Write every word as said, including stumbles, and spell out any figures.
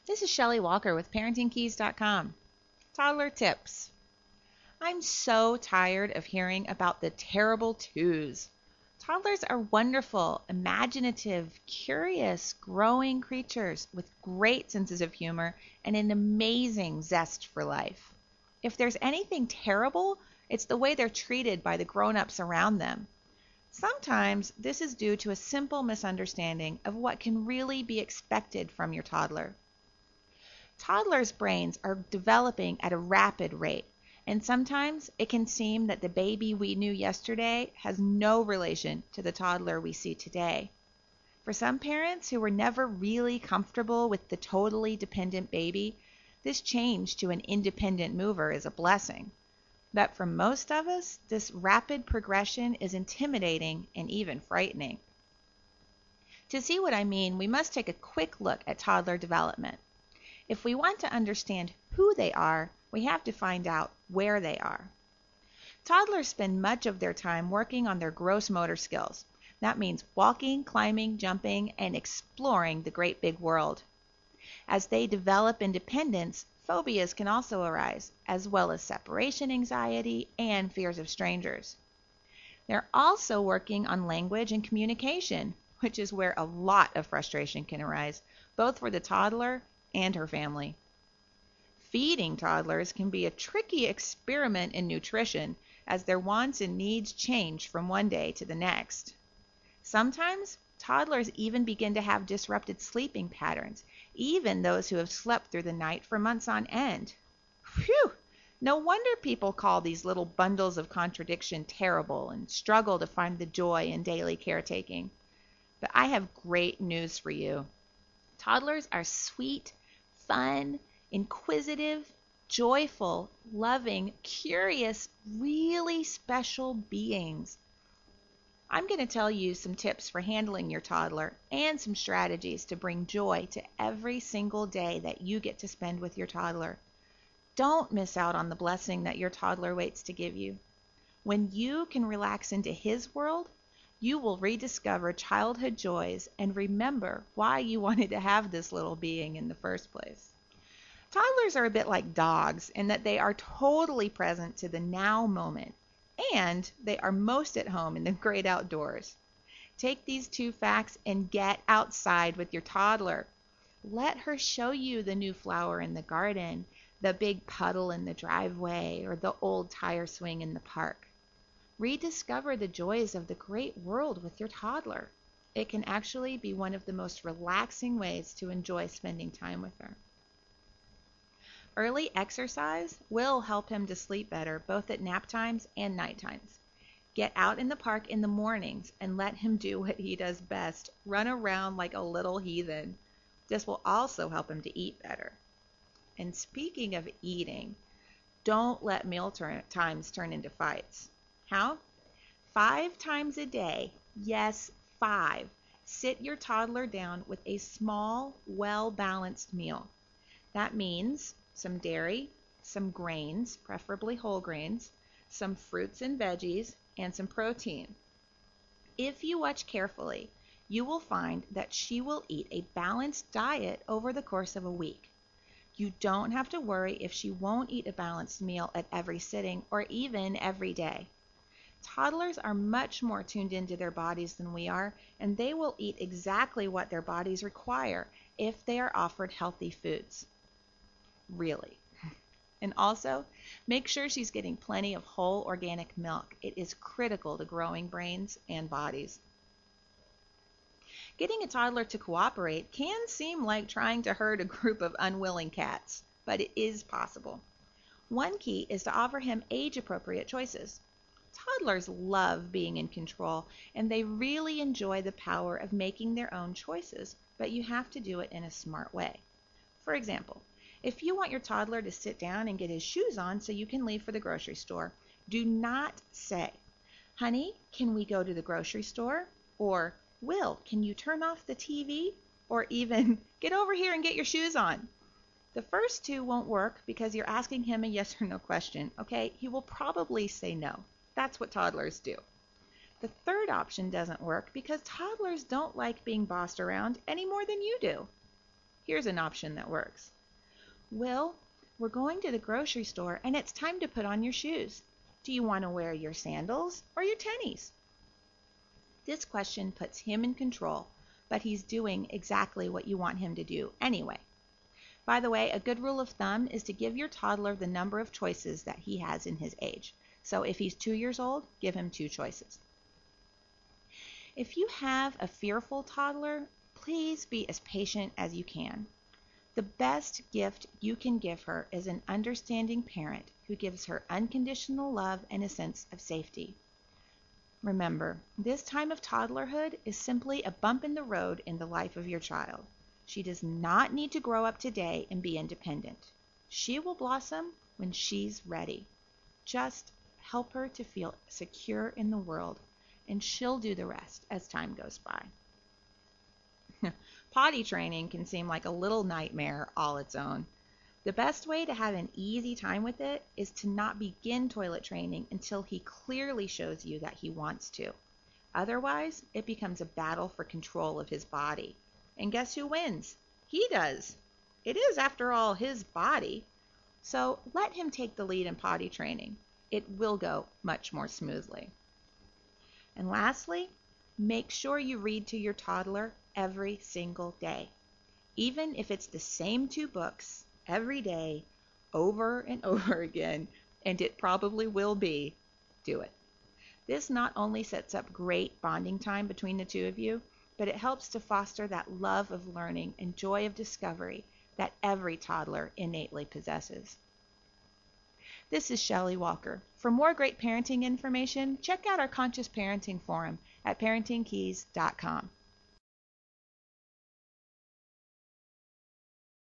This is Shelley Walker with parenting keys dot com. Toddler tips. I'm so tired of hearing about the terrible twos. Toddlers are wonderful, imaginative, curious, growing creatures with great senses of humor and an amazing zest for life. If there's anything terrible, it's the way they're treated by the grown-ups around them. Sometimes this is due to a simple misunderstanding of what can really be expected from your toddler. Toddlers' brains are developing at a rapid rate, and sometimes it can seem that the baby we knew yesterday has no relation to the toddler we see today. For some parents who were never really comfortable with the totally dependent baby, this change to an independent mover is a blessing. But for most of us, this rapid progression is intimidating and even frightening. To see what I mean, we must take a quick look at toddler development. If we want to understand who they are, we have to find out where they are. Toddlers spend much of their time working on their gross motor skills. That means walking, climbing, jumping, and exploring the great big world. As they develop independence, phobias can also arise, as well as separation anxiety and fears of strangers. They're also working on language and communication, which is where a lot of frustration can arise, both for the toddler and her family. Feeding toddlers can be a tricky experiment in nutrition, as their wants and needs change from one day to the next. Sometimes toddlers even begin to have disrupted sleeping patterns, even those who have slept through the night for months on end. Phew! No wonder people call these little bundles of contradiction terrible and struggle to find the joy in daily caretaking. But I have great news for you. Toddlers are sweet, fun, inquisitive, joyful, loving, curious, really special beings. I'm going to tell you some tips for handling your toddler and some strategies to bring joy to every single day that you get to spend with your toddler. Don't miss out on the blessing that your toddler waits to give you. When you can relax into his world, you will rediscover childhood joys and remember why you wanted to have this little being in the first place. Toddlers are a bit like dogs in that they are totally present to the now moment, and they are most at home in the great outdoors. Take these two facts and get outside with your toddler. Let her show you the new flower in the garden, the big puddle in the driveway, or the old tire swing in the park. Rediscover the joys of the great world with your toddler. It can actually be one of the most relaxing ways to enjoy spending time with her. Early exercise will help him to sleep better, both at nap times and night times. Get out in the park in the mornings and let him do what he does best, run around like a little heathen. This will also help him to eat better. And speaking of eating, don't let meal tur- times turn into fights. How? Five times a day, yes, five, sit your toddler down with a small, well-balanced meal. That means some dairy, some grains, preferably whole grains, some fruits and veggies, and some protein. If you watch carefully, you will find that she will eat a balanced diet over the course of a week. You don't have to worry if she won't eat a balanced meal at every sitting or even every day. Toddlers are much more tuned into their bodies than we are, and they will eat exactly what their bodies require if they are offered healthy foods. Really. And also, make sure she's getting plenty of whole organic milk. It is critical to growing brains and bodies. Getting a toddler to cooperate can seem like trying to herd a group of unwilling cats, but it is possible. One key is to offer him age-appropriate choices. Toddlers love being in control, and they really enjoy the power of making their own choices, but you have to do it in a smart way. For example, if you want your toddler to sit down and get his shoes on so you can leave for the grocery store, do not say, "Honey, can we go to the grocery store?" Or, "Will, can you turn off the T V?" Or even, "Get over here and get your shoes on." The first two won't work because you're asking him a yes or no question, okay? He will probably say no. That's what toddlers do. The third option doesn't work because toddlers don't like being bossed around any more than you do. Here's an option that works. Will, we're going to the grocery store and it's time to put on your shoes. Do you want to wear your sandals or your tennies? This question puts him in control, but he's doing exactly what you want him to do anyway. By the way, a good rule of thumb is to give your toddler the number of choices that he has in his age. So if he's two years old, give him two choices. If you have a fearful toddler, please be as patient as you can. The best gift you can give her is an understanding parent who gives her unconditional love and a sense of safety. Remember, this time of toddlerhood is simply a bump in the road in the life of your child. She does not need to grow up today and be independent. She will blossom when she's ready. Just help her to feel secure in the world, and she'll do the rest as time goes by. Potty training can seem like a little nightmare all its own. The best way to have an easy time with it is to not begin toilet training until he clearly shows you that he wants to. Otherwise, it becomes a battle for control of his body. And guess who wins? He does. It is, after all, his body. So let him take the lead in potty training. It will go much more smoothly. And lastly, make sure you read to your toddler every single day. Even if it's the same two books every day, over and over again, and it probably will be, do it. This not only sets up great bonding time between the two of you, but it helps to foster that love of learning and joy of discovery that every toddler innately possesses. This is Shelley Walker. For more great parenting information, check out our Conscious Parenting Forum at parenting keys dot com.